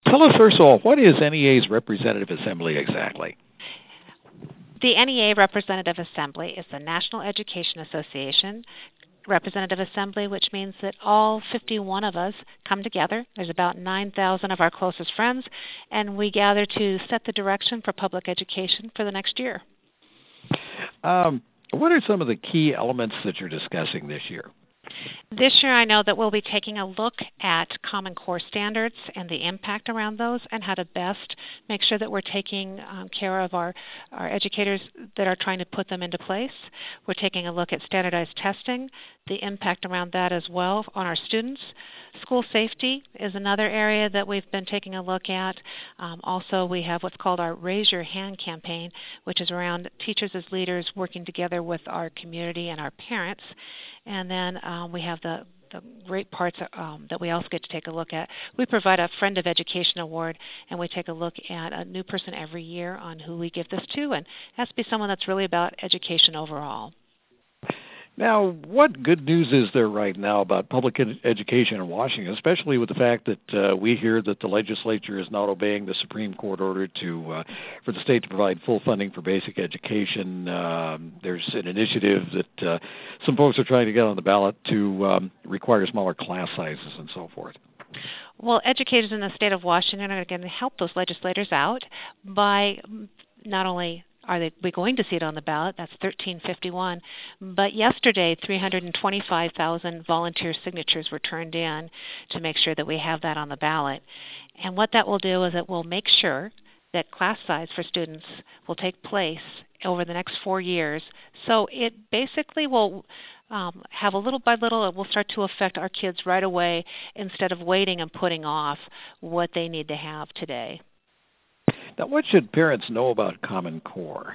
Tell us first of all, what is NEA's Representative Assembly exactly? The NEA Representative Assembly is the National Education Association Representative Assembly, which means that all 51 of us come together. There's about 9,000 of our closest friends, and we gather to set the direction for public education for the next year. What are some of the key elements that you're discussing this year? This year, I know that we'll be taking a look at Common Core standards and the impact around those and how to best make sure that we're taking care of our educators that are trying to put them into place. We're taking a look at standardized testing, the impact around that as well on our students. School safety is another area that we've been taking a look at. Also, we have what's called our Raise Your Hand campaign, which is around teachers as leaders working together with our community and our parents. And then we have the great parts that we also get to take a look at. We provide a Friend of Education Award, and we take a look at a new person every year on who we give this to, and it has to be someone that's really about education overall. Now, what good news is there right now about public education in Washington, especially with the fact that we hear that the legislature is not obeying the Supreme Court order for the state to provide full funding for basic education? There's an initiative that some folks are trying to get on the ballot to require smaller class sizes and so forth. Well, educators in the state of Washington are going to help those legislators out by not only we're going to see it on the ballot, that's 1351. But yesterday, 325,000 volunteer signatures were turned in to make sure that we have that on the ballot. And what that will do is it will make sure that class size for students will take place over the next 4 years. So it basically will have a little by little, it will start to affect our kids right away instead of waiting and putting off what they need to have today. Now, what should parents know about Common Core?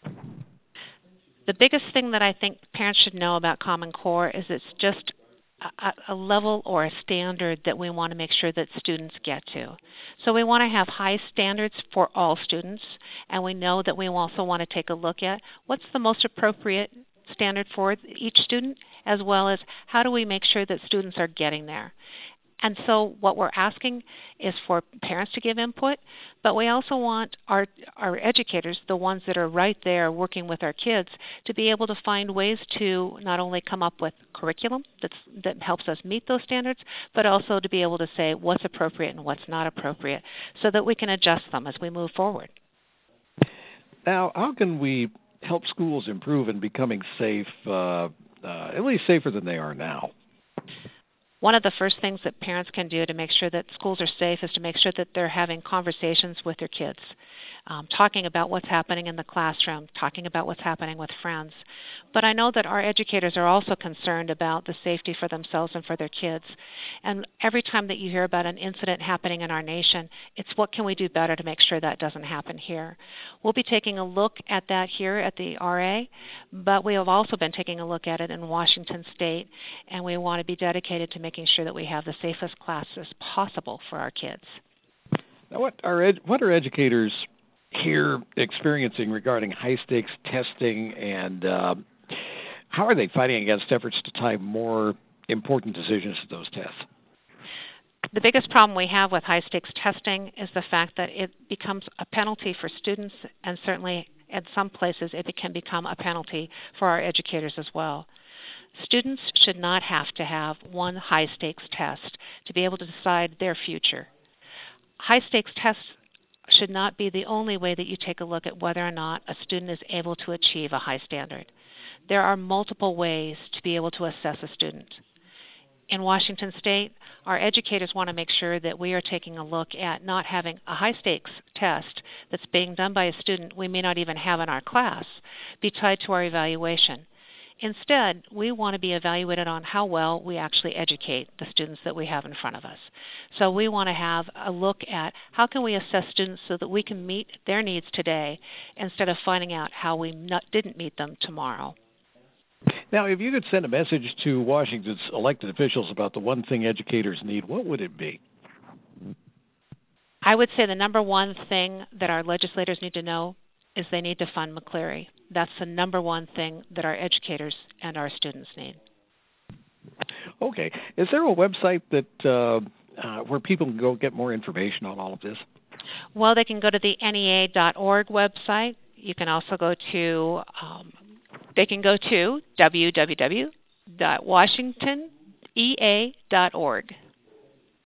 The biggest thing that I think parents should know about Common Core is it's just a level or a standard that we want to make sure that students get to. So we want to have high standards for all students, and we know that we also want to take a look at what's the most appropriate standard for each student, as well as how do we make sure that students are getting there. And so what we're asking is for parents to give input, but we also want our educators, the ones that are right there working with our kids, to be able to find ways to not only come up with curriculum that helps us meet those standards, but also to be able to say what's appropriate and what's not appropriate so that we can adjust them as we move forward. Now, how can we help schools improve in becoming safe, at least safer than they are now? One of the first things that parents can do to make sure that schools are safe is to make sure that they're having conversations with their kids, talking about what's happening in the classroom, talking about what's happening with friends. But I know that our educators are also concerned about the safety for themselves and for their kids. And every time that you hear about an incident happening in our nation, it's what can we do better to make sure that doesn't happen here. We'll be taking a look at that here at the RA, but we have also been taking a look at it in Washington State, and we want to be dedicated to making sure that we have the safest classes possible for our kids. Now, what are educators here experiencing regarding high-stakes testing, and how are they fighting against efforts to tie more important decisions to those tests? The biggest problem we have with high-stakes testing is the fact that it becomes a penalty for students, and certainly in some places it can become a penalty for our educators as well. Students should not have to have one high-stakes test to be able to decide their future. High-stakes tests should not be the only way that you take a look at whether or not a student is able to achieve a high standard. There are multiple ways to be able to assess a student. In Washington State, our educators want to make sure that we are taking a look at not having a high-stakes test that's being done by a student we may not even have in our class be tied to our evaluation. Instead, we want to be evaluated on how well we actually educate the students that we have in front of us. So we want to have a look at how can we assess students so that we can meet their needs today instead of finding out how we didn't meet them tomorrow. Now, if you could send a message to Washington's elected officials about the one thing educators need, what would it be? I would say the number one thing that our legislators need to know is they need to fund McCleary. That's the number one thing that our educators and our students need. Okay. Is there a website that where people can go get more information on all of this? Well, they can go to the NEA.org website. You can also go to www.washingtonea.org.